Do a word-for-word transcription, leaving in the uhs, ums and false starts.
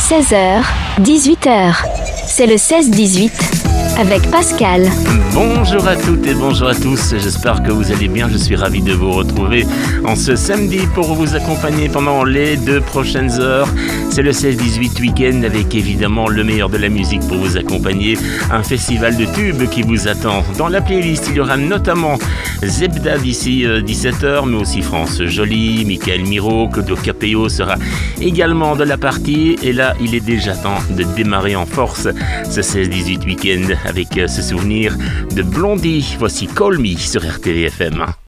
seize heures, dix-huit heures. C'est le seize dix-huit avec Pascal. Bonjour à toutes et bonjour à tous, j'espère que vous allez bien, je suis ravi de vous retrouver en ce samedi pour vous accompagner pendant les deux prochaines heures. C'est le seize dix-huit week-end avec évidemment le meilleur de la musique pour vous accompagner, un festival de tubes qui vous attend. Dans la playlist, il y aura notamment Zebda d'ici dix-sept heures, mais aussi France Jolie, Michael Miro, Claudio Capéo sera également de la partie. Et là, il est déjà temps de démarrer en force ce seize dix-huit week-end avec ce souvenir de Blondie. Voici Call Me sur R T V F M.